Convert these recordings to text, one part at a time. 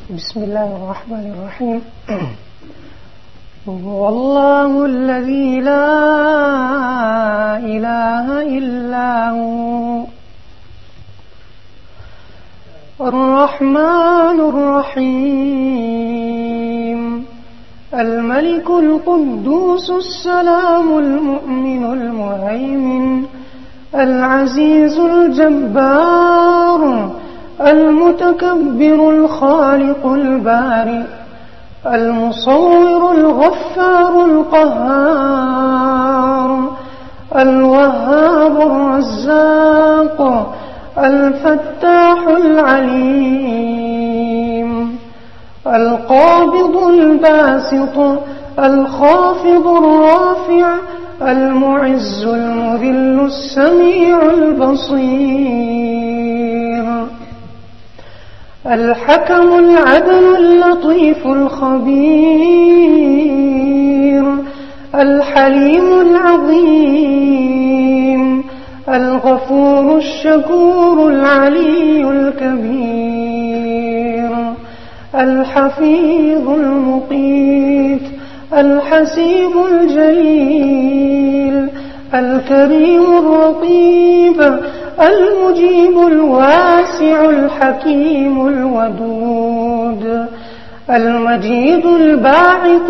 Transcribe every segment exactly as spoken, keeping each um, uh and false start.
بسم الله الرحمن الرحيم. هو الله الذي لا إله إلا هو الرحمن الرحيم الملك القدوس السلام المؤمن المهيمن العزيز الجبار المتكبر الخالق البارئ المصور الغفار القهار الوهاب الرزاق الفتاح العليم القابض الباسط الخافض الرافع المعز المذل السميع البصير الحكم العدل اللطيف الخبير الحليم العظيم الغفور الشكور العلي الكبير الحفيظ المقيت الحسيب الجليل الكريم الرقيب المجيب الواسع الحكيم الودود المجيد الباعث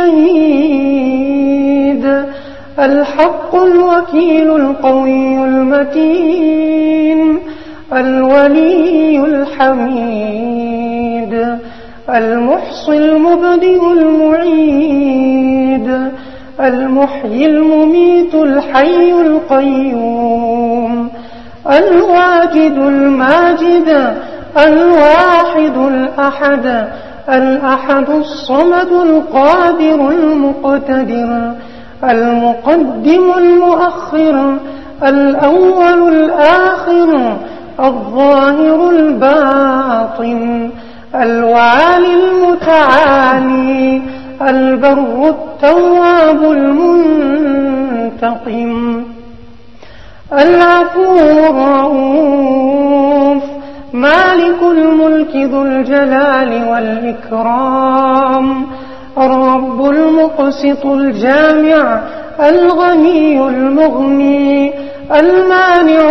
الشهيد الحق الوكيل القوي المتين الولي الحميد المحصي المبدئ المعيد المحيي المميت الحي القيوم الواجد الماجد الواحد الأحد الأحد الصمد القادر المقتدر المقدم المؤخر الأول الآخر الظاهر الباطن الوالي المتعالي البر التواب المنتقم العفو الرؤوف مالك الملك ذو الجلال والإكرام الرب المقسط الجامع الغني المغني المانع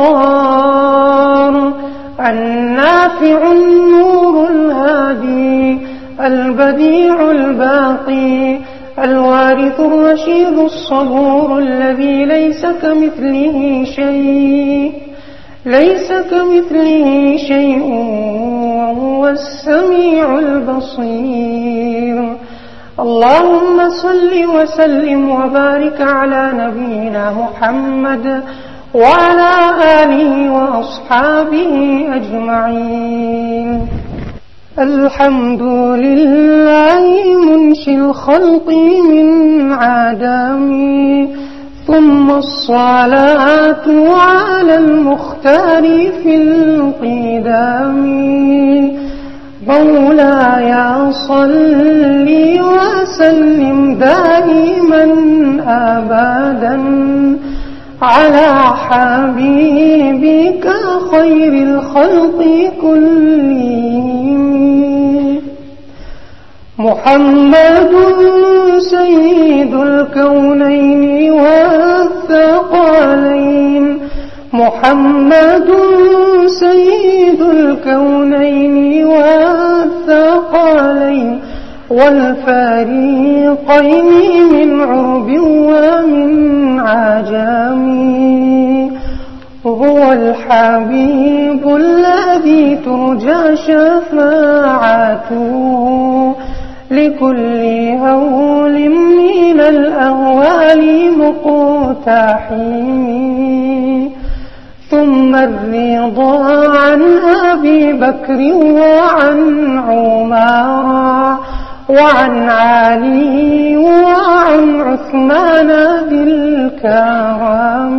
الضار النافع النور الهادي البديع الباقي الوارث الرشيد الصبور الذي ليس كمثله شيء ليس كمثله شيء وهو السميع البصير. اللهم صل وسلم وبارك على نبينا محمد وعلى آله وأصحابه أجمعين. الحمد لله منشئ الخلق من عدم ثم الصلاة على المختار في القدام مولاي صل وسلم دائما أبدا على حبيبك خير الخلق كلهم محمد سيد الكونين والثقلين محمد سيد الكونين والثقلين والفريقين من عرب ومن عجم هو الحبيب الذي ترجى شفاعته لكل هول من الأهوال مقتحم ثم الرضا عن أبي بكر وعن عمر وعن علي وعن عثمان ذي الكرم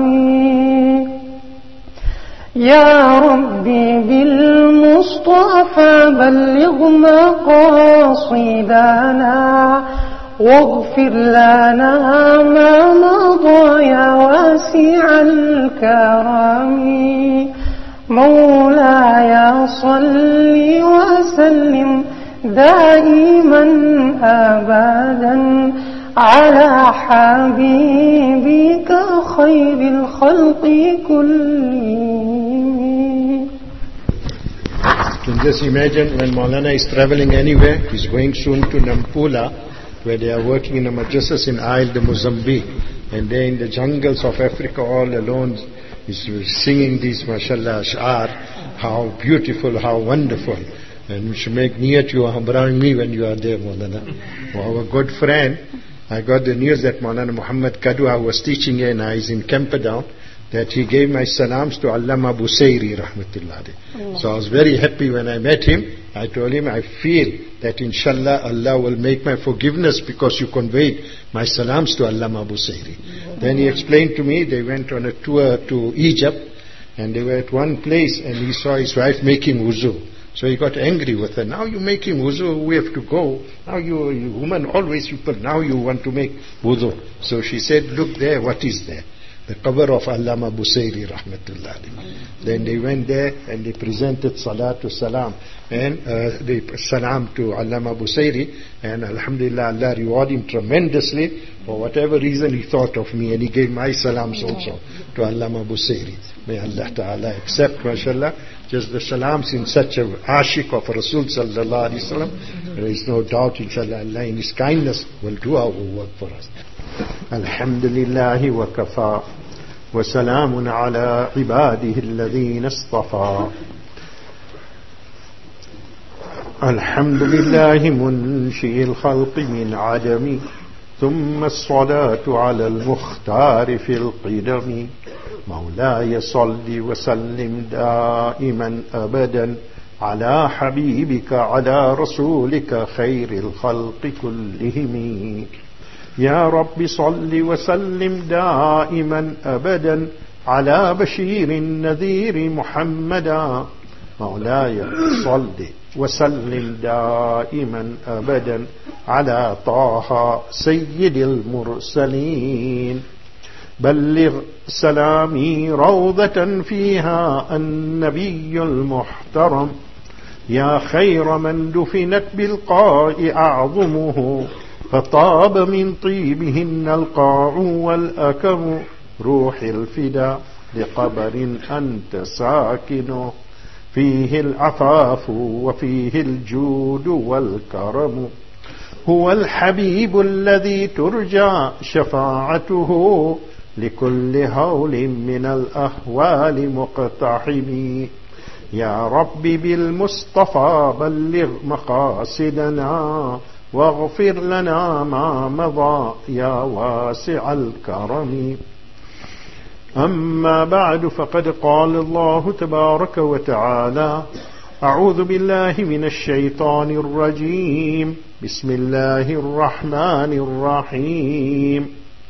يا ربي بالمصطفى بلغ مقاصدنا واغفر لنا ما مضى يا واسع الكرم مولاي صل وسلم دائما أبدا على حبيبك خير الخلق كلهم. You can just imagine when Maulana is traveling anywhere, he's going soon to Nampula, where they are working in a madrasas in Isle de Mozambique, and they're in the jungles of Africa all alone. He's singing these, mashallah, ash'ar, how beautiful, how wonderful. And we should make niyat you bring me when you are there, Maulana. Our good friend, I got the news that Maulana Muhammad Kadwa was teaching here, and I is in Camperdown, that he gave my salams to Allama Busayri rahmatullah alayhi. So I was very happy when I met him. I told him, I feel that inshallah Allah will make my forgiveness because you conveyed my salams to Allama Busayri. Then he explained to me, they went on a tour to Egypt, and they were at one place, and he saw his wife making wuzu. So he got angry with her. Now you're making wuzu, we have to go. Now you, you woman always you put, now you want to make wuzu. So she said, look there, what is there? The cover of Allama Busayri rahmatullah alayhi. Then they went there and they presented salatu salam and uh, they salam to Allama Busayri, and alhamdulillah Allah reward him tremendously for whatever reason he thought of me, and he gave my salams also to Allama Busayri. May Allah Ta'ala accept, mashallah, just the salams in such a ashik of Rasul sallallahu alayhi wa sallam. There is no doubt, inshallah, Allah in His kindness will do our work for us. Alhamdulillah wa kafa wa salamun ala ibadihi alladhina istafa. Alhamdulillah munshi al-khalqi min adami, thumma as-salatu ala al-mukhtar fi al-qidami. مولاي صل وسلم دائما أبدا على حبيبك على رسولك خير الخلق كلهم. يا رب صل وسلم دائما أبدا على بشير النذير محمدا. مولاي صل وسلم دائما أبدا على طه سيد المرسلين. بلغ سلامي روضة فيها النبي المحترم، يا خير من دفنت بالقاء أعظمه، فطاب من طيبهن القاع والأكم. روح الفدا لقبر أنت ساكنه، فيه العفاف وفيه الجود والكرم. هو الحبيب الذي ترجى شفاعته، لكل هول من الأهوال مقتحم. يا رب بالمصطفى بلغ مقاصدنا، واغفر لنا ما مضى يا واسع الكرم. أما بعد، فقد قال الله تبارك وتعالى: أعوذ بالله من الشيطان الرجيم، بسم الله الرحمن الرحيم.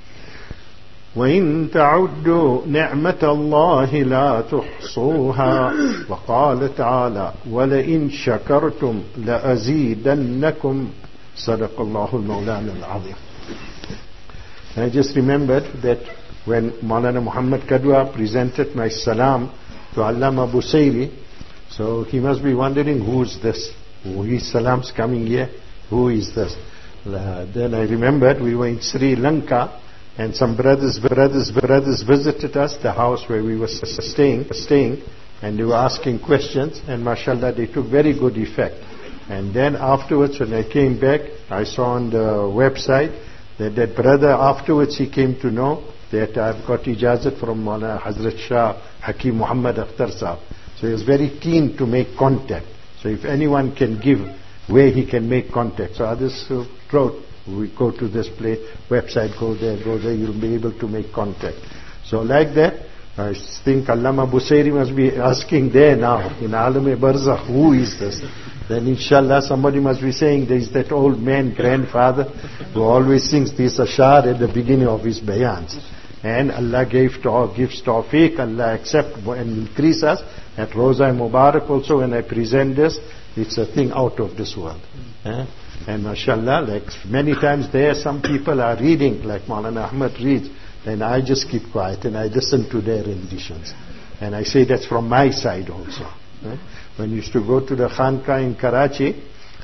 وإن تعدوا نعمة الله لا تحصوها. وقال تعالى: ولئن شكرتم لأزيدنكم. صدق الله المولانا العظيم. I just remembered that when Maulana Muhammad Kadwa presented my salam to Allama Busayri, so he must be wondering, who is this? Who is salams coming here? Who is this? Uh, then I remembered we were in Sri Lanka, and some brothers, brothers, brothers visited us, the house where we were staying, staying, and they were asking questions, and mashallah, they took very good effect. And then afterwards, when I came back, I saw on the website that that brother, afterwards he came to know that I've got ijazat from Maulana Hazrat Shah Hakim Muhammad Akhtar Sahab. So he was very keen to make contact. So if anyone can give where he can make contact. So others uh, wrote, we go to this place, website, go there, go there, you'll be able to make contact. So like that, I think Allama Busayri must be asking there now, in Alam-e-Barzakh, who is this? Then inshallah somebody must be saying, there is that old man, grandfather, who always sings this ashar at the beginning of his bayans. And Allah gave to, gives tawfiq, Allah accept and increase us. At Roza Mubarak also, when I present this, it's a thing out of this world. Eh? And mashallah, like many times there, some people are reading, like Maulana Ahmad reads, then I just keep quiet and I listen to their renditions. And I say that's from my side also. Eh? When we used to go to the Khanqa in Karachi,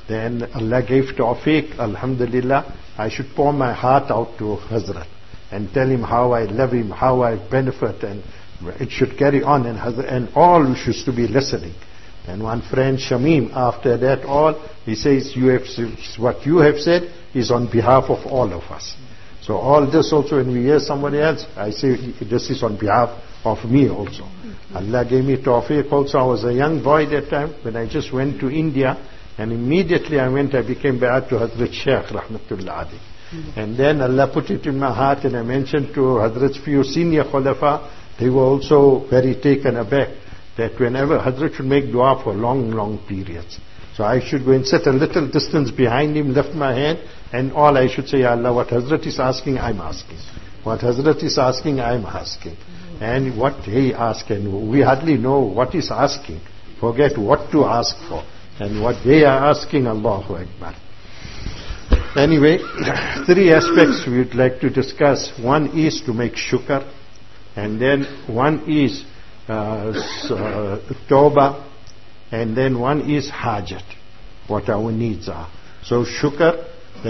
Then Allah gave tawfiq, alhamdulillah, I should pour my heart out to Hazrat and tell him how I love him, how I benefit, and it should carry on, and, Hazrat, and all used to be listening. And one friend, Shamim, after that all, he says, you have, what you have said is on behalf of all of us. So all this also, when we hear somebody else, I say, this is on behalf of me also. Allah gave me tawfiq also. I was a young boy that time, when I just went to India, and immediately I went, I became Bai'at to Hazrat Shaykh, Rahmatullah Ali. Mm-hmm. And then Allah put it in my heart, and I mentioned to Hazrat's few senior Khulafa, they were also very taken aback, that whenever Hazrat should make dua for long, long periods. So I should go and sit a little distance behind him, lift my hand, and all I should say, Ya Allah, what Hazrat is asking, I'm asking. What Hazrat is asking, I'm asking. Mm-hmm. And what he asked, and we hardly know what he's asking. Forget what to ask for. And what they are asking, Allahu Akbar. Anyway, three aspects we would like to discuss. One is to make shukr, and then one is uh, uh, tawbah, and then one is hajat, what our needs are. So shukr,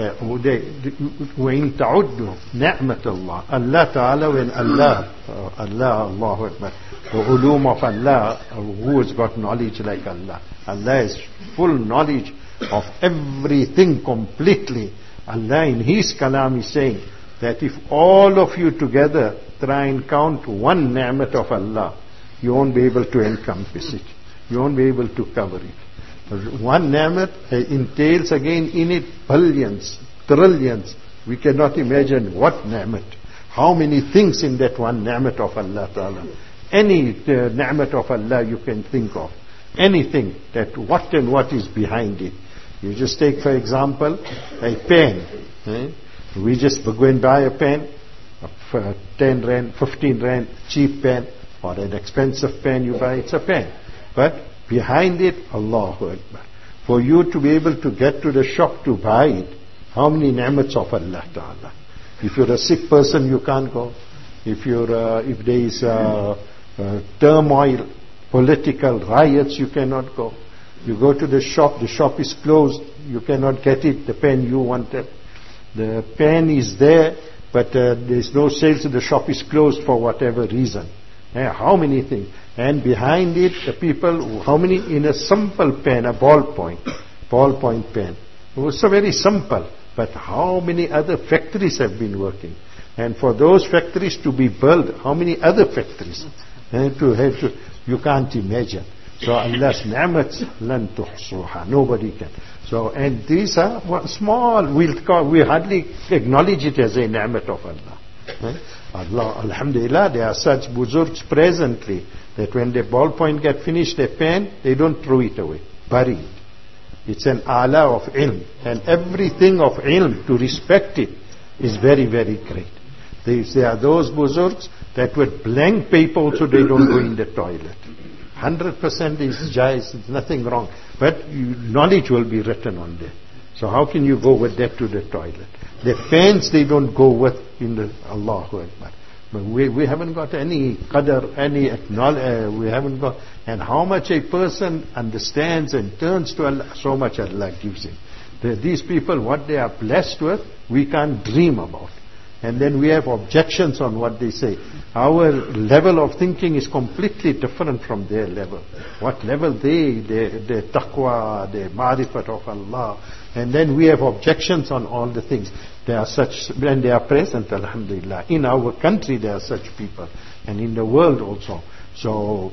وَإِن تَعُدُّوا نِعْمَةَ اللَّهِ Allah Ta'ala, when Allah, uh, Allah, Allahu Akbar, the ulum of Allah, who has got knowledge like Allah? Allah has full knowledge of everything completely. Allah in His kalam is saying that if all of you together try and count one ni'mat of Allah, you won't be able to encompass it. You won't be able to cover it. One ni'mat entails again in it billions, trillions. We cannot imagine what ni'mat. How many things in that one ni'mat of Allah Ta'ala. Any uh, ni'mat of Allah you can think of. Anything, that what and what is behind it. You just take, for example, a pen. Eh? We just go and buy a pen, for ten rand, fifteen rand, cheap pen, or an expensive pen you buy, it's a pen. But behind it, Allahu Akbar. For you to be able to get to the shop to buy it, how many ni'mats of Allah Ta'ala. If you're a sick person, you can't go. If you're, uh, if there is uh, uh, turmoil, political riots, you cannot go. You go to the shop, the shop is closed, you cannot get it, the pen you wanted. The pen is there, but uh, there is no sales, the shop is closed for whatever reason. Eh, how many things? And behind it, the people, how many? In a simple pen, a ballpoint, ballpoint pen. It was so very simple, but how many other factories have been working? And for those factories to be built, how many other factories? Eh, to have to, you can't imagine. So Allah's ni'mats, lan tuhsuha, nobody can. So, and these are what, small, we'll call, we hardly acknowledge it as a ni'mat of Allah. Eh? Allah, alhamdulillah, there are such buzurgs presently, that when the ballpoint get finished, their pen, they don't throw it away, bury it. It's an ala of ilm, and everything of ilm, to respect it, is very, very great. There, there are those buzurgs that with blank paper also they don't go in the toilet. one hundred percent is jais, there's nothing wrong. But you, knowledge will be written on there. So how can you go with that to the toilet? The pens they don't go with in the Allahu Akbar. But we, we haven't got any qadr, any acknowledge, uh, we haven't got, and how much a person understands and turns to Allah, so much Allah gives him. The, these people, what they are blessed with, we can't dream about. And then we have objections on what they say. Our level of thinking is completely different from their level. What level they, their, their taqwa, their ma'rifat of Allah. And then we have objections on all the things. There are such, and they are present, alhamdulillah. In our country there are such people. And in the world also. So,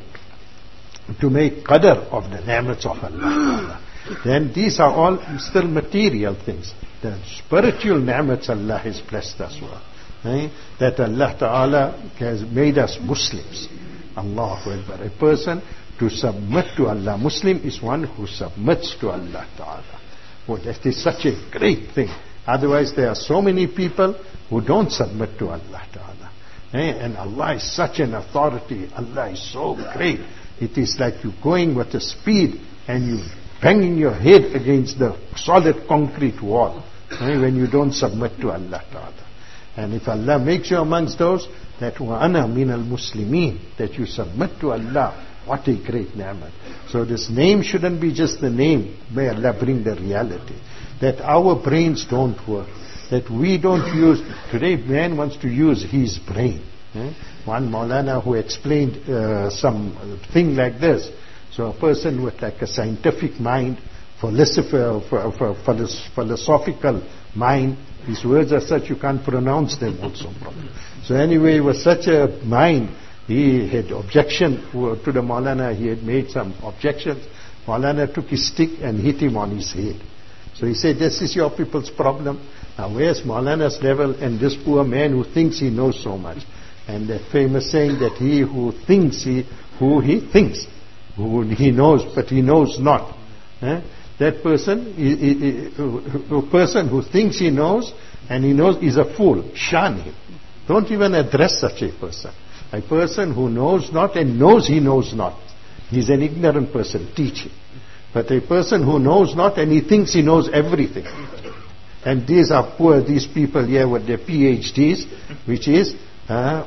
to make qadr of the ni'mats of Allah. Then these are all still material things. The spiritual ni'mats Allah has blessed us with. Eh? That Allah Ta'ala has made us Muslims. Allahu Akbar. A person to submit to Allah. Muslim is one who submits to Allah Ta'ala. Oh, that is such a great thing. Otherwise there are so many people who don't submit to Allah Ta'ala. Eh? And Allah is such an authority. Allah is so great. It is like you going with a speed and you banging your head against the solid concrete wall eh, when you don't submit to Allah Ta'ala. And if Allah makes you amongst those that وَأَنَا مِنَ الْمُسْلِمِينَ, that you submit to Allah What a great ni'mat. So this name shouldn't be just the name. May Allah bring the reality. That our brains don't work. That we don't use, today man wants to use his brain. Eh? One Maulana who explained uh, some thing like this. So a person with like a scientific mind, philosopher, philosophical mind, his words are such you can't pronounce them also properly. So anyway, it was such a mind, he had objection to the Maulana, he had made some objections. Maulana took his stick and hit him on his head. So he said, this is your people's problem. Now where's Maulana's level and this poor man who thinks he knows so much? And that famous saying that he who thinks he, who he thinks, who he knows, but he knows not. Eh? That person, a person who thinks he knows and he knows is a fool. Shun him. Don't even address such a person. A person who knows not and knows he knows not. He's an ignorant person. Teach him. But a person who knows not and he thinks he knows everything. And these are poor, these people here with their P H Ds, which is uh,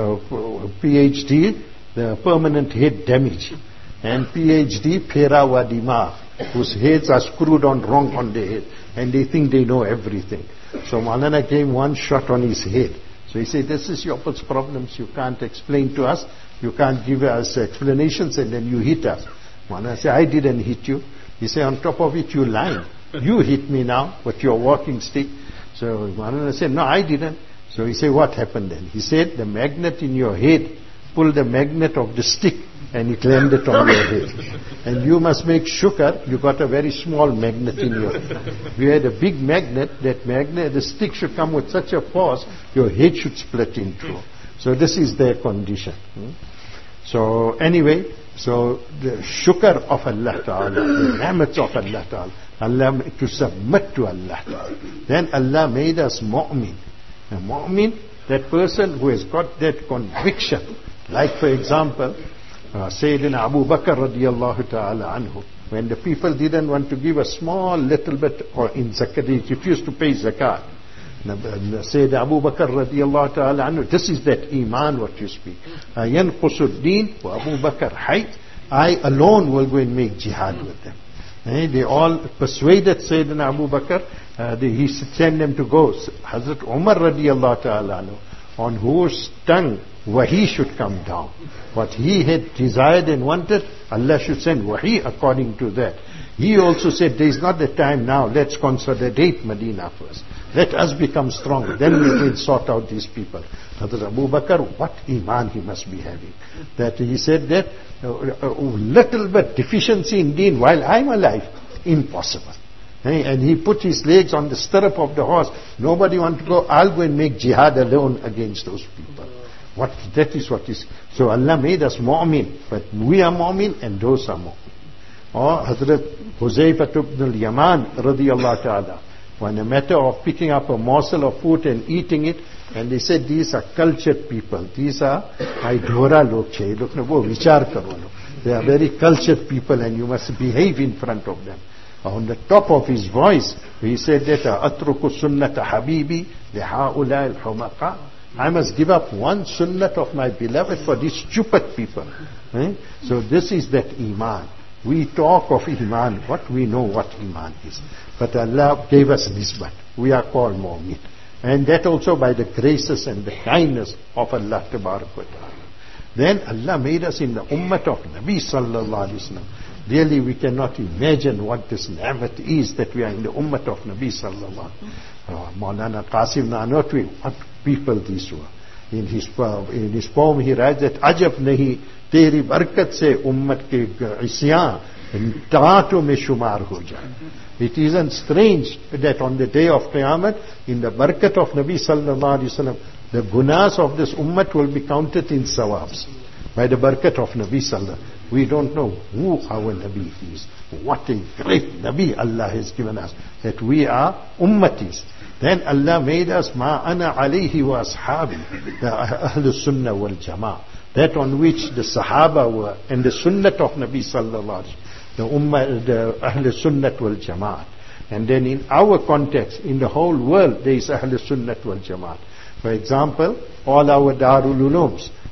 P H D, the permanent head damage. And P H D, Phera wa Dimagh, whose heads are screwed on wrong on their head. And they think they know everything. So Maulana gave one shot on his head. So he said, this is your problems. You can't explain to us. You can't give us explanations and then you hit us. Maulana said, I didn't hit you. He said, on top of it, you lying. You hit me now with your walking stick. So Maulana said, no, I didn't. So he said, what happened then? He said, the magnet in your head pulled the magnet of the stick and it landed on your head. And you must make shukr, you got a very small magnet in your head. If you had a big magnet, that magnet, the stick should come with such a force, your head should split in two. So this is their condition. Hmm? So anyway, so the shukr of Allah Ta'ala, the ni'mats of Allah Ta'ala, Allah to submit to Allah Ta'ala. Then Allah made us mu'min. A mu'min, that person who has got that conviction. Like for example, uh, Sayyidina Abu Bakr radiyallahu ta'ala anhu, when the people didn't want to give a small little bit or in zakat, he refused to pay zakat. Sayyidina Abu Bakr radiyallahu ta'ala anhu, this is that iman what you speak. Yanqusu ad-din wa Abu Bakr hayy, I alone will go and make jihad with them. Eh, they all persuaded Sayyidina Abu Bakr, uh, they, he sent them to go. Hazrat Umar radiyallahu ta'ala anhu, on whose tongue wahi should come down. What he had desired and wanted, Allah should send wahi according to that. He also said, there is not the time now, let's consolidate Medina first. Let us become strong, then we will sort out these people. Hazrat Abu Bakr, what iman he must be having. That he said that, a uh, uh, little bit deficiency in deen while I'm alive, impossible. And he put his legs on the stirrup of the horse. Nobody want to go. I'll go and make jihad alone against those people. What that is what is. So Allah made us mu'min, but we are mu'min and those are mu'min. Or Hazrat Huzaifa ibn al-Yaman radiyallahu ta'ala, when a matter of picking up a morsel of food and eating it, and they said these are cultured people. These are Aidhora log che. Look na wo vichar karo. They are very cultured people and you must behave in front of them. On the top of his voice, he said that atruku sunnata habibi lihaula al-humaqa. I must give up one sunnat of my beloved for these stupid people. Eh? So this is that iman. We talk of iman, what we know what iman is. But Allah gave us nisbat. We are called mu'min. And that also by the graces and the kindness of Allah Tabarak wa Ta'ala. Then Allah made us in the ummah of Nabi Sallallahu Alaihi Wasallam. Really we cannot imagine what this ni'mat is that we are in the ummah of Nabi Sallallahu Alaihi Wasallam. Uh, Maulana Qasim Nanotwi, what people these were. In his, uh, in his poem he writes that Ajab nahi teri barkat se ummat ke isyan taato mein shumar ho jaye. It isn't strange that on the day of Qiyamah, in the barakat of Nabi Sallallahu Alaihi Wasallam, the gunas of this ummah will be counted in sawabs. By the barakat of Nabi Sallallahu. We don't know who our Nabi is. What a great Nabi Allah has given us. That we are ummatis. Then Allah made us ma ana alayhi wa ashabi. The Ahlul Sunnah wal Jama'ah. That on which the Sahaba were. And the Sunnah of Nabi Sallallahu Alaihi Wasallam. The Ummah, the Ahlul Sunnah wal Jama'ah. And then in our context, in the whole world, there is Ahlul Sunnah wal Jama'ah. For example, all our Darul Ulooms,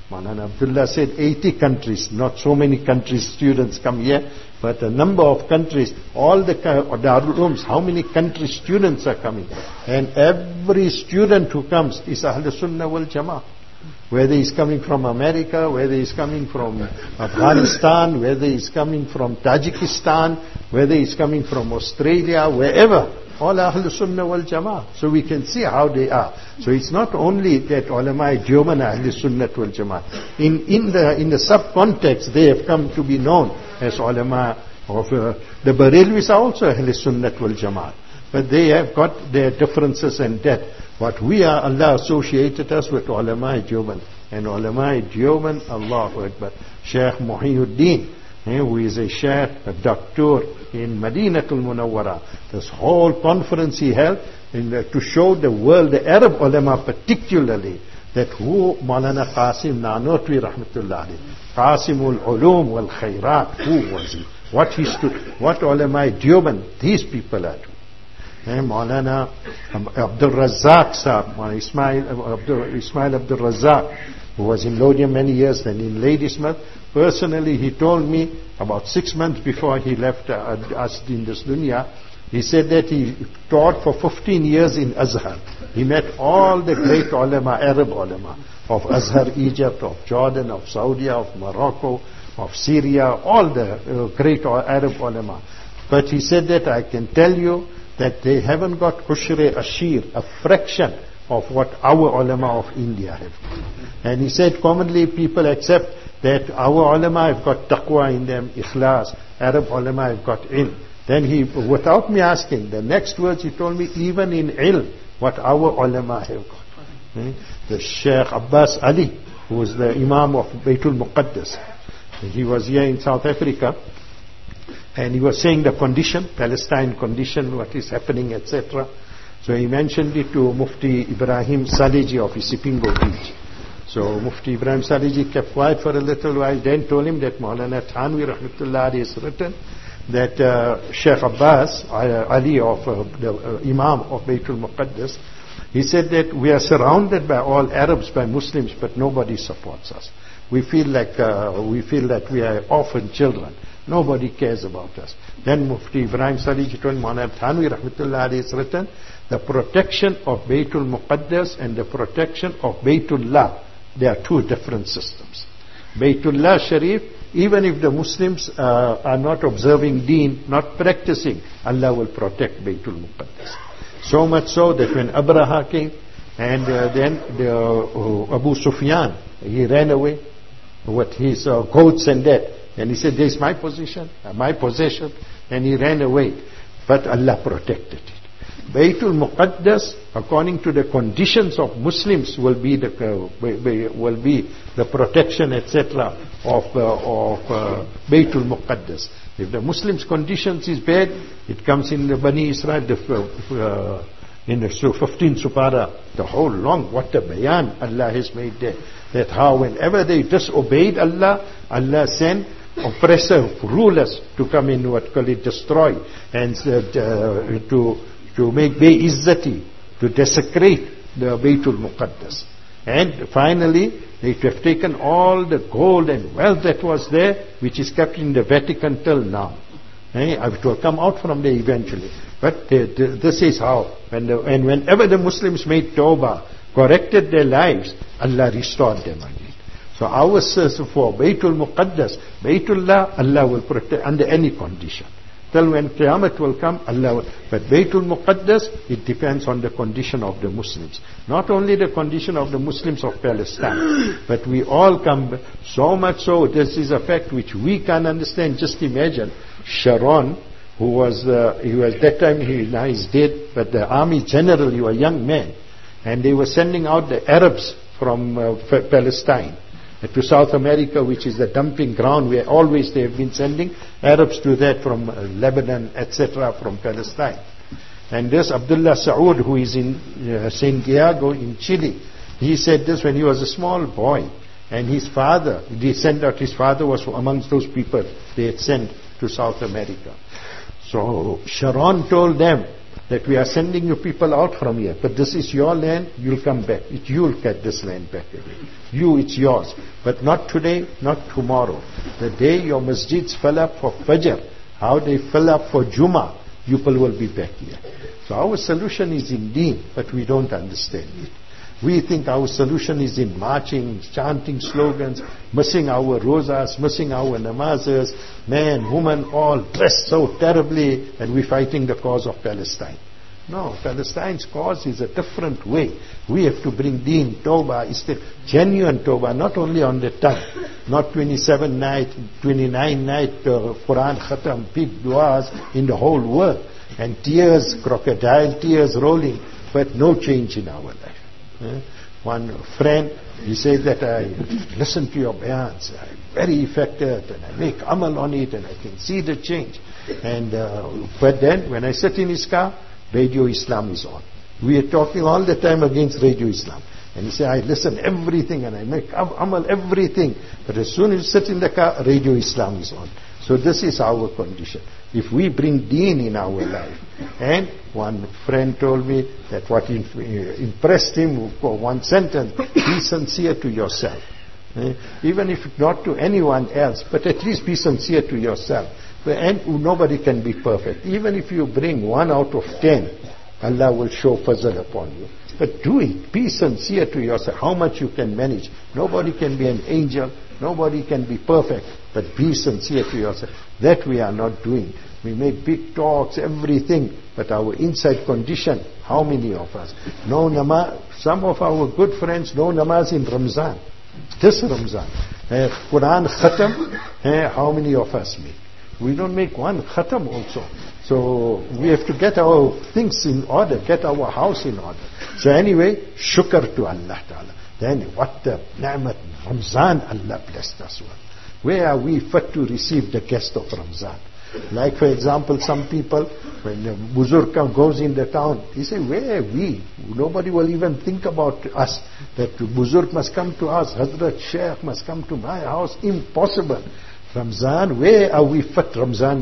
Maulana Abdullah said eighty countries, not so many countries students come here, but a number of countries, all the Darul Ulooms, how many country students are coming? And every student who comes is Ahl Sunnah wal Jama'ah. Whether he's coming from America, whether he's coming from Afghanistan, whether he's coming from Tajikistan, whether he's coming from Australia, wherever, all Ahl Sunnah wal Jama'ah. So we can see how they are. So it's not only that ulama Deoband are Ahl Sunnah wal Jama'ah. In, in the, in the sub-context, they have come to be known as ulama of, uh, the Barelvis are also Ahl Sunnah wal Jama'ah. But they have got their differences and that. What we are, Allah associated us with ulama Deoband. And ulama Deoband, Allahu Akbar. Shaykh Muhyiddin, eh, who is a Shaykh, a doctor in Madinatul Munawwara. This whole conference he held in the, to show the world, the Arab ulama particularly, that who Maulana Qasim Nanotwi Rahmatullah alayhi, Qasimul Ulum wal Khairat, who was he? What he stood, what ulama Deoband, these people are doing. Eh, Maulana Abdul Razzaq Sahab, Ismail Abdul, Ismail Abdul Razzaq, who was in Lodium many years, then in Ladysmith. Personally, he told me about six months before he left uh, us in this dunya, he said that he taught for fifteen years in Azhar. He met all the great ulama, Arab ulama, of Azhar, Egypt, of Jordan, of Saudi, of Morocco, of Syria, all the uh, great Arab ulama. But he said that I can tell you that they haven't got Ushre Ashir, a fraction of what our ulama of India have. And he said commonly people accept that our ulama have got taqwa in them, ikhlas, Arab ulama have got ilm. Then he, without me asking, the next words he told me, even in ilm, what our ulama have got. Hmm? The Sheikh Abbas Ali, who was the Imam of Baitul Muqaddas, he was here in South Africa, and he was saying the condition, Palestine condition, what is happening, et cetera. So he mentioned it to Mufti Ibrahim Saleji of Isipingo Beach. So Mufti Ibrahim Saleji kept quiet for a little while, then told him that Maulana Thanwi Rahmatullah has written that uh, Sheikh Abbas uh, Ali of uh, the uh, Imam of Baitul Muqaddas, he said that we are surrounded by all Arabs, by Muslims, but nobody supports us. We feel like uh, we feel that we are orphan children. Nobody cares about us. Then Mufti Ibrahim Saleji told Maulana Thanwi Rahmatullah has written the protection of Baitul Muqaddas and the protection of Baitullah. They are two different systems. Baitullah Sharif, even if the Muslims uh, are not observing deen, not practicing, Allah will protect Baitul Muqaddas. So much so that when Abraha came and uh, then the, uh, Abu Sufyan, he ran away with his uh, goats and that. And he said, this is my position, uh, my possession, and he ran away. But Allah protected it. Baitul Muqaddas, according to the conditions of Muslims, will be the uh, will be the protection, et cetera, of uh, of uh, Baitul Muqaddas. If the Muslims' conditions is bad, it comes in the Bani Israel, the, uh, in the fifteenth Supara, the whole long what the bayan Allah has made there, that how whenever they disobeyed Allah, Allah sent oppressive rulers to come in, what call it, destroy, and uh, to to make Bay-Izzati, to desecrate the Baitul Muqaddas. And finally, they have taken all the gold and wealth that was there, which is kept in the Vatican till now. Eh? It will come out from there eventually. But the, the, this is how. And, the, and whenever the Muslims made Tawbah, corrected their lives, Allah restored them again. So our search for Baitul Muqaddas, Baitullah, Allah will protect under any condition. Till when Qiyamah will come, Allah will. But Baitul Muqaddas, it depends on the condition of the Muslims. Not only the condition of the Muslims of Palestine, but we all come, so much so, this is a fact which we can't understand. Just imagine, Sharon, who was, uh, he was that time, he now is dead, but the army general, he was a young man, and they were sending out the Arabs from uh, Palestine to South America, which is the dumping ground where always they have been sending Arabs to that from uh, Lebanon, et cetera, from Palestine. And this Abdullah Saud, who is in uh, Saint Diego in Chile, he said this when he was a small boy, and his father, they sent out, his father was amongst those people they had sent to South America. So Sharon told them that we are sending you people out from here, but this is your land, you'll come back. It, you'll get this land back again. You, it's yours. But not today, not tomorrow. The day your masjids fill up for Fajr, how they fill up for Jummah, people will be back here. So our solution is in deen, but we don't understand it. We think our solution is in marching, chanting slogans, missing our rozas, missing our namazes, man, woman, all dressed so terribly, and we're fighting the cause of Palestine. No, Palestine's cause is a different way. We have to bring deen, tawbah, istif, genuine tawbah, not only on the tongue, not twenty-seven night, twenty-nine night uh, Quran khatam, big du'as in the whole world, and tears, crocodile tears rolling, but no change in our life. Uh, one friend, he says that I listen to your bayans, I'm very effective, and I make amal on it, and I can see the change. And uh, but then, when I sit in his car, Radio Islam is on. We are talking all the time against Radio Islam. And he said, I listen everything, and I make amal everything. But as soon as you sit in the car, Radio Islam is on. So this is our condition. If we bring deen in our life, and one friend told me that what impressed him for one sentence, be sincere to yourself. Eh? Even if not to anyone else, but at least be sincere to yourself. And nobody can be perfect. Even if you bring one out of ten, Allah will show fazl upon you. But do it. Be sincere to yourself. How much you can manage. Nobody can be an angel. Nobody can be perfect. But be sincere to yourself. That we are not doing. We make big talks, everything. But our inside condition, how many of us? No namaz. Some of our good friends, no namaz in Ramzan. This Ramzan. Uh, Quran khatam, uh, how many of us make? We don't make one khatam also. So we have to get our things in order, get our house in order. So anyway, shukr to Allah Ta'ala. Then what the ni'mat Ramzan Allah blessed us with. Where are we fit to receive the guest of Ramzan? Like for example, some people, when the Buzurg goes in the town, he say, where are we? Nobody will even think about us. That Buzurg must come to us, Hazrat Sheikh must come to my house. Impossible. Ramzan, where are we fit? Ramzan,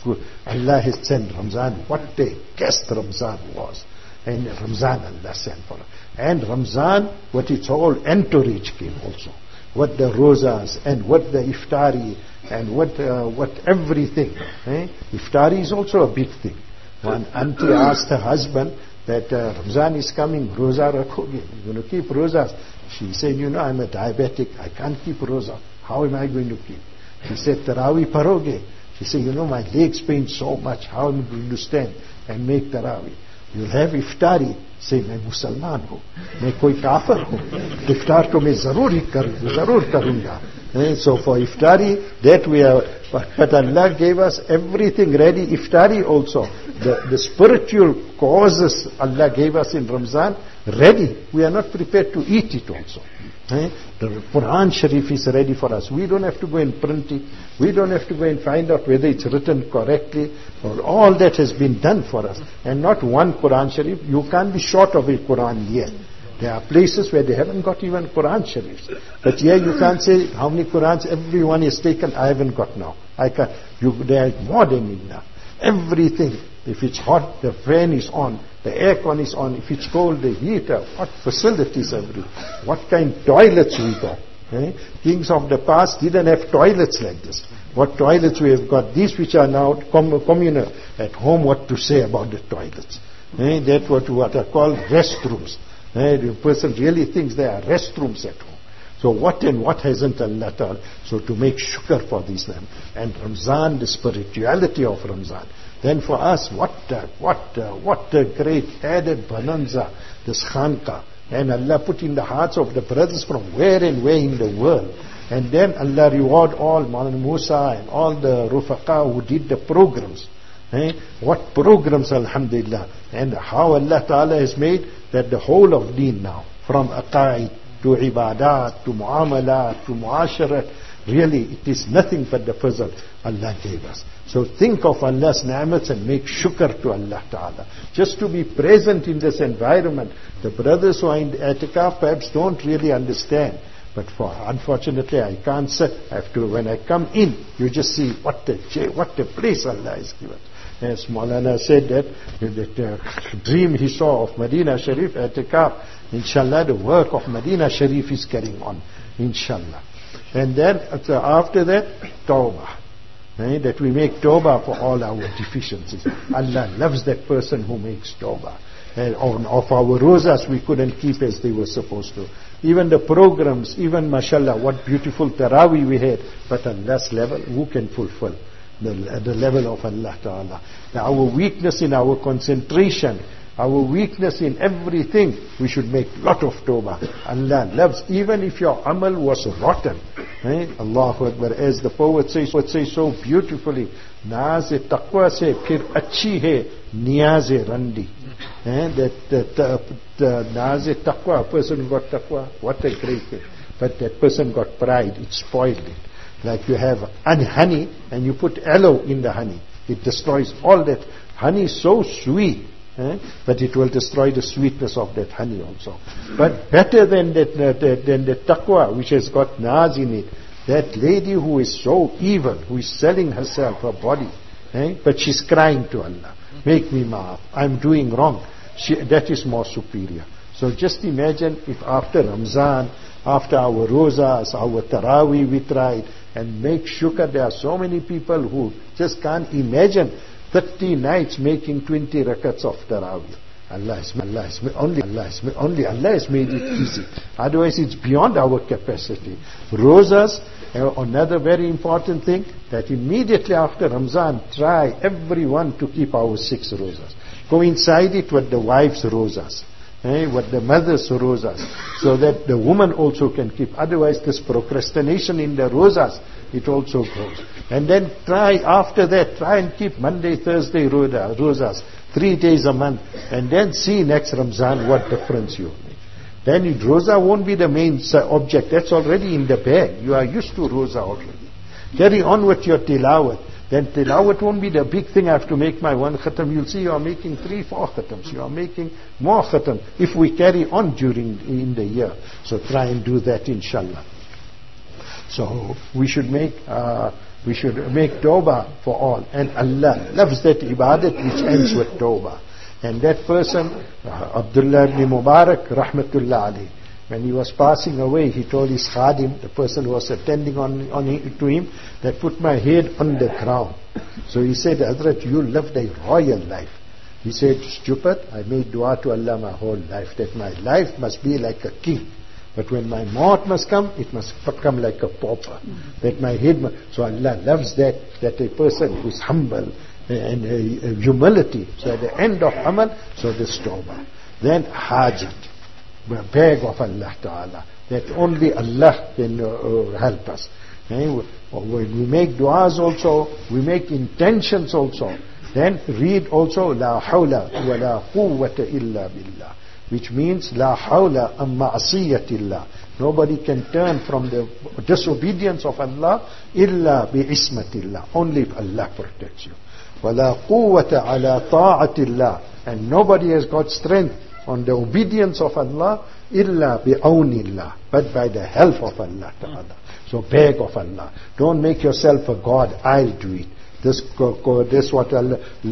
Allah has sent Ramzan. What a guest Ramzan was. And Ramzan Allah sent for us. And Ramzan, what its whole entourage came also. What the rozas and what the iftari and what uh, what everything. Eh? Iftari is also a big thing. One auntie asked her husband that uh, Ramzan is coming, roza rakhoge. You're going to keep rozas. She said, you know, I'm a diabetic. I can't keep roza. How am I going to keep? She said, Taraweeh paroge. She said, you know, my legs pain so much. How am I going to stand and make Taraweeh? You'll have iftari. Say, मैं मुसलमान हूँ, मैं कोई काफर हूँ, इफ्तार तो मैं जरूर ही कर, जरूर करूँगा. So for iftari, that we are, but Allah gave us everything ready. Iftari also, the, the spiritual causes Allah gave us in Ramzan, ready. We are not prepared to eat it also. Eh? The Quran Sharif is ready for us. We don't have to go and print it. We don't have to go and find out whether it's written correctly. Or all that has been done for us. And not one Quran Sharif. You can't be short of a Quran yet. There are places where they haven't got even Quran Sharifs. But here you can't say how many Qurans everyone has taken. I haven't got now. I can't. You, there are more than enough. Everything. If it's hot, the fan is on. The aircon is on. If it's cold, the heater. What facilities everywhere. What kind of toilets we got. Eh? Kings of the past didn't have toilets like this. What toilets we have got. These which are now com- communal. At home, what to say about the toilets. Eh? That's what, what are called restrooms. Eh? The person really thinks there are restrooms at home. So what and what hasn't Allah done? So to make shukr for these them. And Ramzan, the spirituality of Ramzan. Then for us, what a, what a, what a great added bonanza, this khanqa. And Allah put in the hearts of the brothers from where and where in the world. And then Allah reward all Maulana Musa and all the Rufaqa who did the programs. Eh? What programs, alhamdulillah. And how Allah Ta'ala has made that the whole of deen now, from aqaid to ibadat, to muamalat, to muasharat, really it is nothing but the fazl Allah gave us. So think of Allah's ni'mats and make shukr to Allah Ta'ala. Just to be present in this environment. The brothers who are in the i'tikaf perhaps don't really understand. But for unfortunately I can't say. I have to, when I come in, you just see what the what the place Allah has given. As Maulana said that, that uh, dream he saw of Medina Sharif at the Kaab, inshallah the work of Medina Sharif is carrying on, inshallah. And then uh, after that, tawbah. Eh, that we make tawbah for all our deficiencies. Allah loves that person who makes tawbah. And on, of our rosas we couldn't keep as they were supposed to. Even the programs, even mashallah, what beautiful tarawih we had. But on this level, who can fulfill the, the level of Allah Ta'ala? Now our weakness in our concentration, our weakness in everything, we should make lot of tawbah. Allah loves, even if your amal was rotten. Eh? Allahu Akbar. As the poet says, poet says so beautifully, Naaz-e taqwa se phir achhi hai niyaz-e randi. Eh? That, that uh, Naaz-e taqwa, a person got taqwa, what a great thing. But that person got pride, it spoiled it. Like you have honey and you put aloe in the honey. It destroys all that. Honey is so sweet. Eh? But it will destroy the sweetness of that honey also. But better than that, uh, than the taqwa which has got naaz in it, that lady who is so evil, who is selling herself, her body, eh? But she's crying to Allah, make me maaf, I'm doing wrong. She, that is more superior. So just imagine if after Ramzan, after our rosas, our tarawih we tried, and make shukr, there are so many people who just can't imagine thirty nights making twenty rakats of tarawih. Allah has, Allah has only Allah has, only Allah has made it easy. Otherwise, it's beyond our capacity. Rosas, uh, another very important thing, that immediately after Ramzan, try everyone to keep our six rosas. Coincide it with the wives' rosas, eh, with the mother's rosas, so that the woman also can keep. Otherwise, this procrastination in the rosas, it also goes. And then try after that, try and keep Monday, Thursday rosas, three days a month, and then see next Ramzan what difference you make. Then it, rosa won't be the main object, that's already in the bag. You are used to rosa already. Carry on with your tilawat. Then tilawat won't be the big thing, I have to make my one khatam. You'll see you are making three, four khatams. You are making more khatam if we carry on during in the year. So try and do that, inshallah. So we should make uh, we should make tawbah for all, and Allah loves that ibadat which ends with tawbah. And that person, uh, Abdullah ibn Mubarak, rahmatullah alayhi, when he was passing away, he told his khadim, the person who was attending on, on to him, that put my head on the ground. So he said, Hazrat, you lived a royal life. He said, stupid, I made dua to Allah my whole life, that my life must be like a king. But when my maut must come, it must come like a pauper. Mm-hmm. That my head must, so Allah loves that, that a person who is humble and uh, humility. So at the end of amal, so this tawbah. Then hajat, beg of Allah Ta'ala, that only Allah can uh, help us. When we make du'as also, we make intentions also. Then read also, La hawla wa la quwwata illa billah. Which means la hawla am ma'asiyatillah. Nobody can turn from the disobedience of Allah illa bi ismatillah. Only if Allah protects you. Wa la quwwata ala ta'atillah. And nobody has got strength on the obedience of Allah illa bi awnillah, but by the help of Allah Ta'ala. So beg of Allah. Don't make yourself a God, I'll do it. This, this what Allah, uh,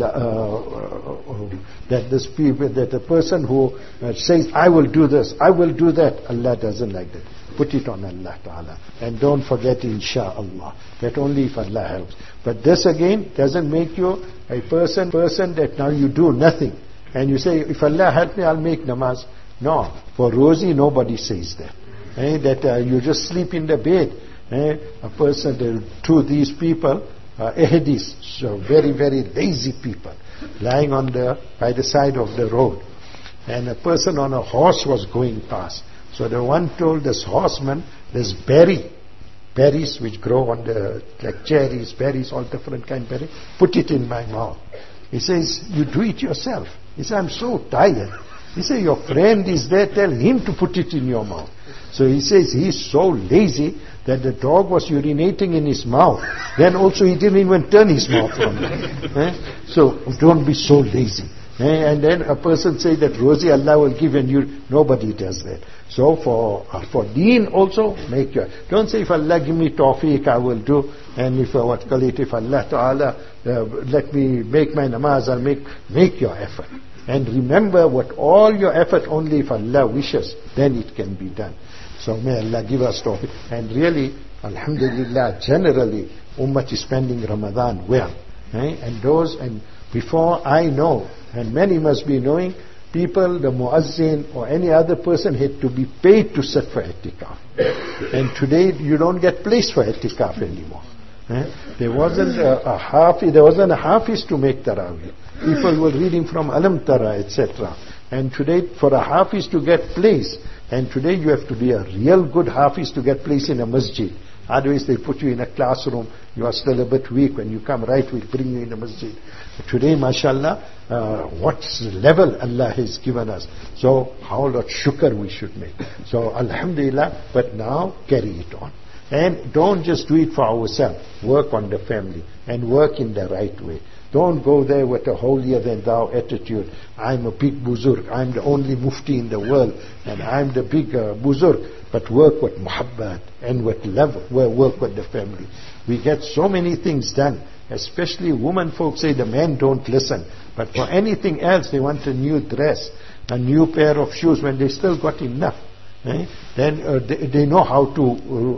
uh, that this people, that the person who uh, says, I will do this, I will do that, Allah doesn't like that. Put it on Allah Ta'ala. And don't forget, insha'Allah, that only if Allah helps. But this again doesn't make you a person, person that now you do nothing. And you say, if Allah help me, I'll make namaz. No, for Rosie, nobody says that. Eh, that uh, you just sleep in the bed. Eh, a person, uh, to these people, Uh, ahadis, so very, very lazy people, lying on the, by the side of the road. And a person on a horse was going past. So the one told this horseman, there's berry, berries which grow on the, like cherries, berries, all different kind of berries, put it in my mouth. He says, you do it yourself. He said, I'm so tired. He said, your friend is there, tell him to put it in your mouth. So he says, he's so lazy that the dog was urinating in his mouth. Then also he didn't even turn his mouth from it. Eh? So don't be so lazy. Eh, and then a person say that Rosie Allah will give and you, nobody does that. So for uh, for deen also, make your, don't say if Allah give me tawfiq I will do, and if uh, what call it, if Allah Ta'ala uh, let me make my namaz, I'll make, make your effort. And remember what all your effort only if Allah wishes, then it can be done. So may Allah give us tawfiq. And really, alhamdulillah, generally, Ummah is spending Ramadan well. Eh? And those, and before I know, and many must be knowing, people, the muazzin or any other person had to be paid to sit for itikaf. And today you don't get place for itikaf anymore. Eh? There wasn't a, a hafiz, there wasn't a hafiz to make tarawih. People were reading from Alam Tara, et cetera. And today, for a hafiz to get place, and today you have to be a real good hafiz to get place in a masjid. Otherwise they put you in a classroom, you are still a bit weak. When you come right, we'll bring you in a masjid. But today, mashallah, uh, what level Allah has given us. So, how much shukr we should make. So, alhamdulillah, but now carry it on. And don't just do it for ourselves. Work on the family and work in the right way. Don't go there with a holier than thou attitude. I'm a big buzurg. I'm the only mufti in the world. And I'm the big uh, buzurg. But work with muhabbat and with love. Work with the family. We get so many things done. Especially women folks say the men don't listen. But for anything else, they want a new dress, a new pair of shoes when they still got enough. Eh? Then uh, they, they know how to,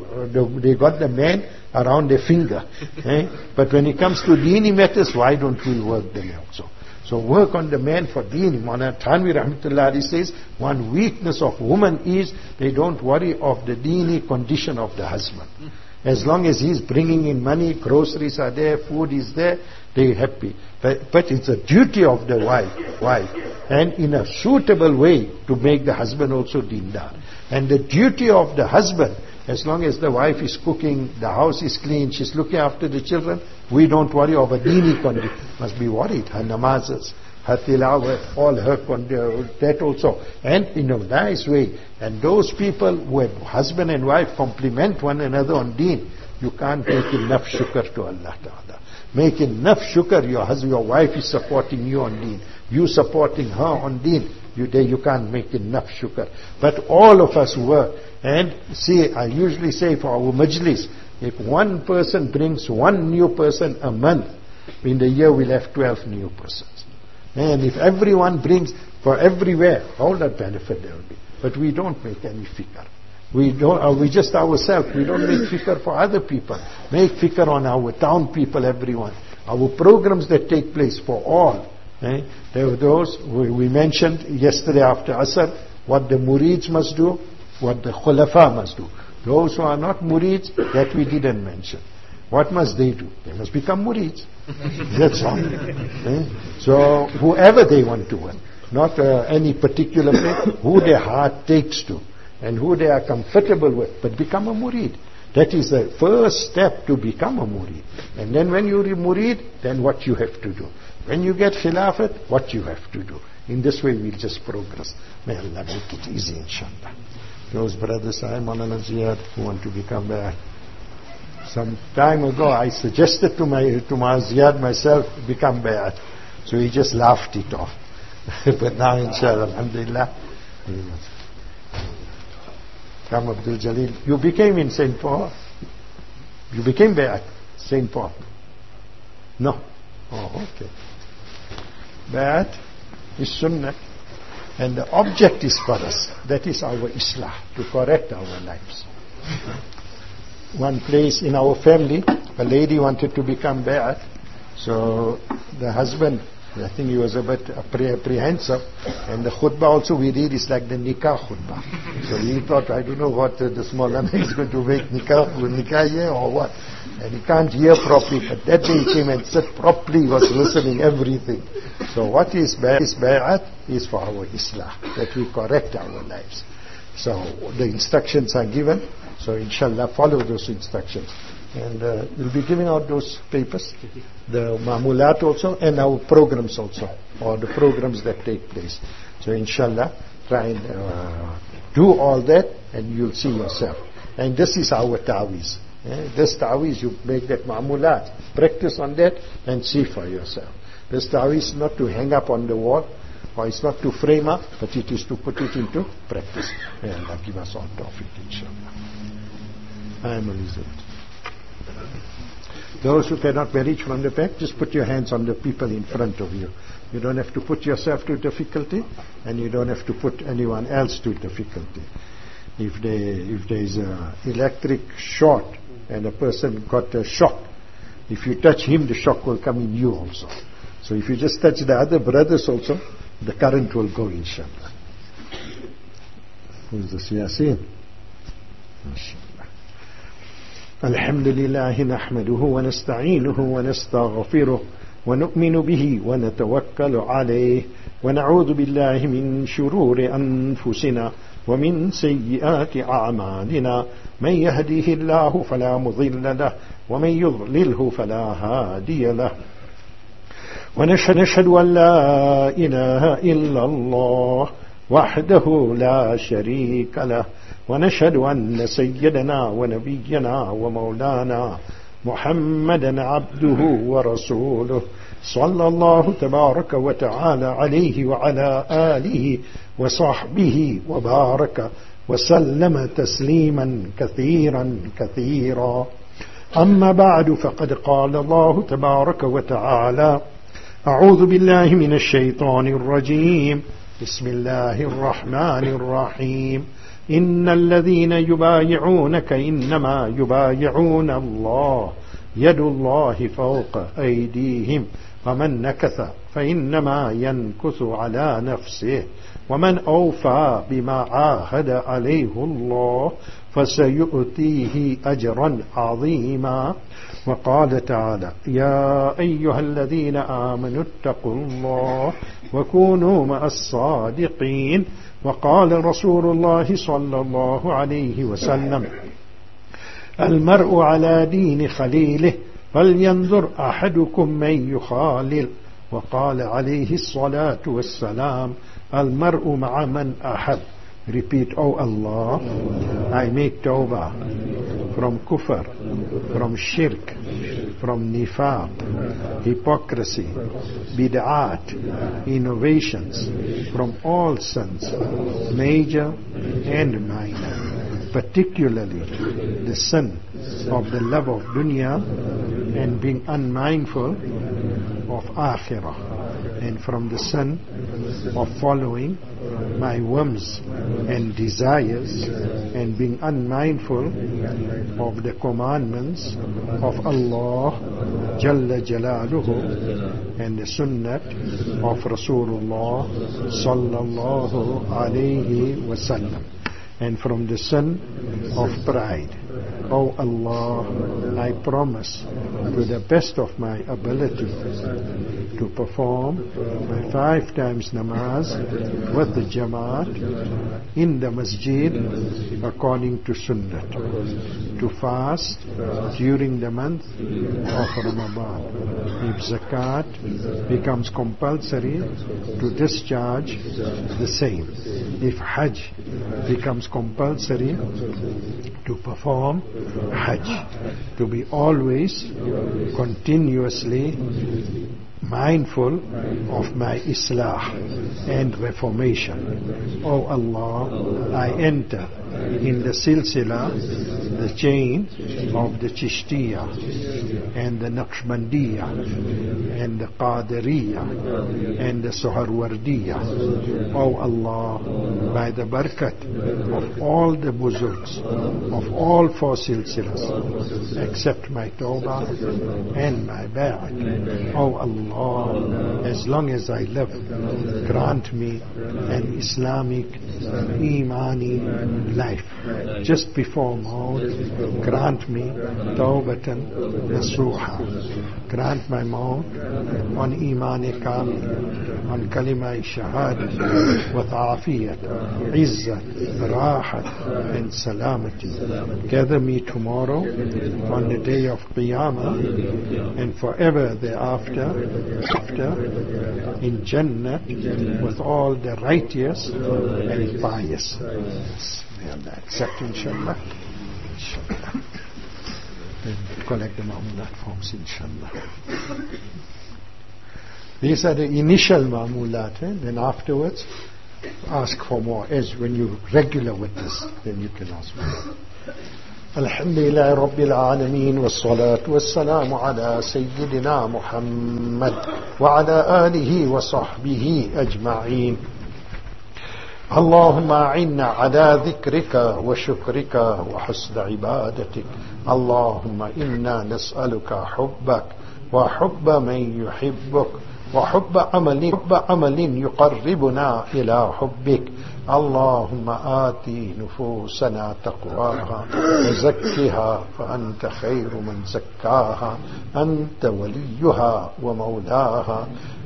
uh, they got the man around their finger. Eh? But when it comes to deeni matters, why don't we work them also? So work on the man for deen. Maulana Thanvi Rahmatullah Ali says, one weakness of women is they don't worry of the deeni condition of the husband. As long as he's bringing in money, groceries are there, food is there, they're happy. But, but it's a duty of the wife, wife, and in a suitable way to make the husband also dindar. And the duty of the husband, as long as the wife is cooking, the house is clean, she's looking after the children, we don't worry of a deeni condition. Must be worried, her namazes, her tilawah, all her condi- that also. And in a nice way. And those people who have husband and wife complement one another on deen, you can't make enough shukr to Allah Ta'ala. Make enough shukr, your husband, your wife is supporting you on deen. You supporting her on deen. You, there you can't make enough shukr. But all of us work. And see, I usually say for our majlis, if one person brings one new person a month, in the year we'll have twelve new persons. And if everyone brings for everywhere, all that benefit there will be. But we don't make any fikr. We don't, uh, we just ourselves, we don't make fikr for other people. Make fikr on our town people, everyone. Our programs that take place for all. Eh? There were those, we, we mentioned yesterday after Asr, what the murids must do, what the khulafa must do. Those who are not murids, that we didn't mention. What must they do? They must become murids. That's all. Eh? So, whoever they want to win, not uh, any particular place, who their heart takes to, and who they are comfortable with, but become a murid. That is the first step to become a murid. And then when you're a murid, then what you have to do. When you get khilafat, what you have to do. In this way we'll just progress. May Allah make it easy, inshallah. Those brothers, I'm on an Ziyad who want to become back. Some time ago I suggested to my to my Ziyad myself, become bayat. So he just laughed it off. But now inshallah, alhamdulillah. Come Abdul Jalil. You became in Saint Paul? You became bayat, Saint Paul? No. Oh, okay. Bayat is sunnah. And the object is for us. That is our islah, to correct our lives. One place in our family, a lady wanted to become bayat. So the husband, I think he was a bit apprehensive. And the khutbah also we read is like the nikah khutbah. So he thought, I don't know what uh, this Maulana is going to make nikah, nikah here or what. And he can't hear properly. But that day he came and sat properly, he was listening everything. So what is bayat? Is for our islah, that we correct our lives. So the instructions are given. So inshallah follow those instructions. And uh, we'll be giving out those papers, the Mamulat also, and our programs also, or the programs that take place. So inshallah, try and uh, do all that, and you'll see yourself. And this is our ta'weez. Eh? This ta'weez, you make that Mamulat, practice on that, and see for yourself. This dawah is not to hang up on the wall, or it's not to frame up, but it is to put it into practice. May Allah give us all tawfiq, inshallah. I am Elizabeth. Those who cannot manage from the back, just put your hands on the people in front of you. You don't have to put yourself to difficulty, and you don't have to put anyone else to difficulty. If there, if there is an electric short and a person got a shock, if you touch him, the shock will come in you also. So if you just touch the other brothers also, the current will go, inshallah. Who is this? Yasin? Inshallah. الحمد لله نحمده ونستعينه ونستغفره ونؤمن به ونتوكل عليه ونعوذ بالله من شرور أنفسنا ومن سيئات أعمالنا من يهديه الله فلا مضل له ومن يضلله فلا هادي له ونشهد أن لا إله إلا الله وحده لا شريك له ونشهد أن سيدنا ونبينا ومولانا محمدا عبده ورسوله صلى الله تبارك وتعالى عليه وعلى آله وصحبه وبارك وسلم تسليما كثيرا كثيرا. أما بعد، فقد قال الله تبارك وتعالى: أعوذ بالله من الشيطان الرجيم، بسم الله الرحمن الرحيم. إن الذين يبايعونك إنما يبايعون الله يد الله فوق أيديهم ومن نكث فإنما ينكث على نفسه ومن أوفى بما عاهد عليه الله فسيؤتيه أجرا عظيما. وقال تعالى: يا أيها الذين آمنوا اتقوا الله وكونوا مع الصادقين. وقال رسول الله صلى الله عليه وسلم: المرء على دين خليله فلينظر أحدكم من يخالل. وقال عليه الصلاة والسلام: المرء مع من أحب. Repeat: Oh Allah, I make tawbah from kufr, from shirk, from nifaq, hypocrisy, bid'at, innovations, from all sins, major and minor, particularly the sin of the love of dunya and being unmindful of akhirah, and from the sin of following my whims and desires and being unmindful of the commandments of Allah Jalla Jalaluhu and the sunnah of Rasulullah Sallallahu Alaihi Wasallam, and from the sin of pride. Oh Allah, I promise to the best of my ability to perform my five times namaz with the Jamaat in the masjid according to sunnah, to fast during the month of Ramadan. If zakat becomes compulsory, to discharge the same. If hajj becomes compulsory, to perform hajj, to be always continuously mindful of my islah and reformation. Oh Allah, I enter in the silsila, the chain of the Chishtiya and the Naqshbandiya and the Qadiriya and the Suharwardiya. Oh Allah, by the barakat of all the buzurgs of all four silsilas, accept my tawbah and my ba'at. Oh Allah, as long as I live, grant me an Islamic, Imani life. Just before Maut, grant me Tawbatan Nasuha. Grant my Maut on Iman Kamil, on Kalima Shahad, with Afiyat, Izzat, Rahat, and Salamati. Gather me tomorrow on the day of Qiyamah and forever thereafter, after, in Jannah with all the righteous and pious. May Allah accept, inshallah. Inshallah. And collect the Ma'amulat forms, inshallah. These are the initial ma'mulat, eh? Then afterwards, ask for more. As when you're regular with this, then you can ask more. Alhamdulillah Rabbil Alameen, wassalatu wassalamu ala Sayyidina Muhammad wa ala alihi wa sahbihi ajma'een. اللهم أعنا على ذكرك وشكرك وحسن عبادتك. اللهم إنا نسألك حبك وحب من يحبك وحب عمل حب عمل يقربنا إلى حبك. اللهم آت نفوسنا تقواها وزكها فأنت خير من زكاها أنت وليها ومولاها.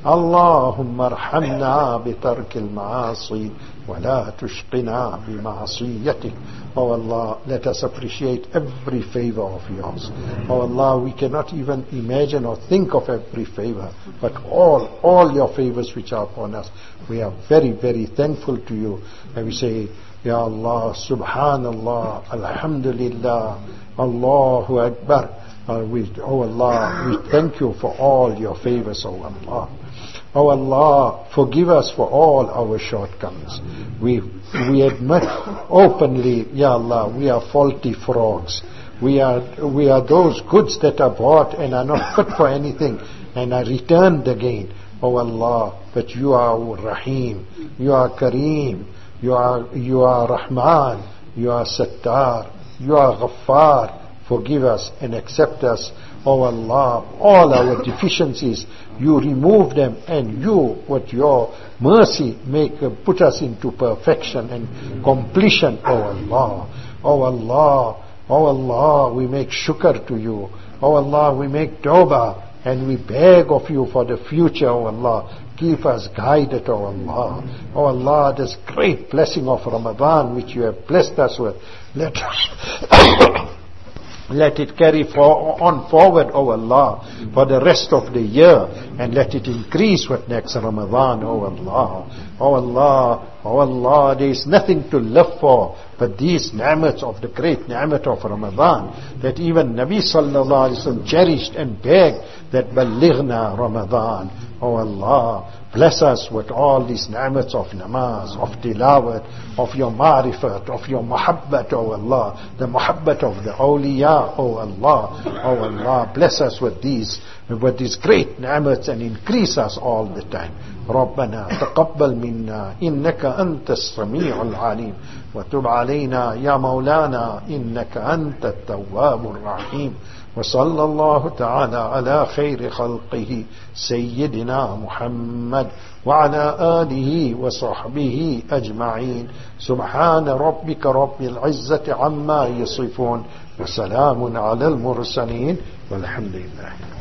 اللهم ارحمنا بترك المعاصي ولا تشقنا بمعصيتك. Oh Allah, let us appreciate every favor of yours. Oh Allah, we cannot even imagine or think of every favor, but all, all your favors which are upon us, we are very, very thankful to you. And we say, Ya Allah, Subhanallah, Alhamdulillah, Allahu Akbar. Uh, we, oh Allah, we thank you for all your favors, oh Allah. Oh Allah, forgive us for all our shortcomings. We we admit openly, Ya Allah, we are faulty frogs. We are we are those goods that are bought and are not fit for anything and are returned again. Oh Allah, but you are Rahim, you are Kareem, you are you are Rahman, you are Sattar, you are Ghaffar. Forgive us and accept us. Oh Allah, all our deficiencies, you remove them, and you, with your mercy, make uh, put us into perfection and completion. Oh Allah, oh Allah, oh Allah, we make shukr to you. Oh Allah, we make tawbah and we beg of you for the future. Oh Allah, keep us guided. Oh Allah, oh Allah, this great blessing of Ramadan which you have blessed us with, let us let it carry for, on forward, oh Allah, for the rest of the year, and let it increase with next Ramadan, oh Allah. Oh Allah, oh Allah, there is nothing to live for but these ni'mats of the great ni'mat of Ramadan, that even Nabi sallallahu alaihi wasallam cherished and begged that balighna Ramadan. Oh Allah, bless us with all these ni'mats of namaz, of tilawat, of your ma'rifat, of your muhabbat, oh Allah, the muhabbat of the awliya, oh Allah. Oh Allah, bless us with these, with these great ni'mats and increase us all the time. ربنا تقبل منا إنك أنت السميع العليم وتب علينا يا مولانا إنك أنت التواب الرحيم. وصلى الله تعالى على خير خلقه سيدنا محمد وعلى آله وصحبه أجمعين. سبحان ربك رب العزة عما يصفون وسلام على المرسلين والحمد لله.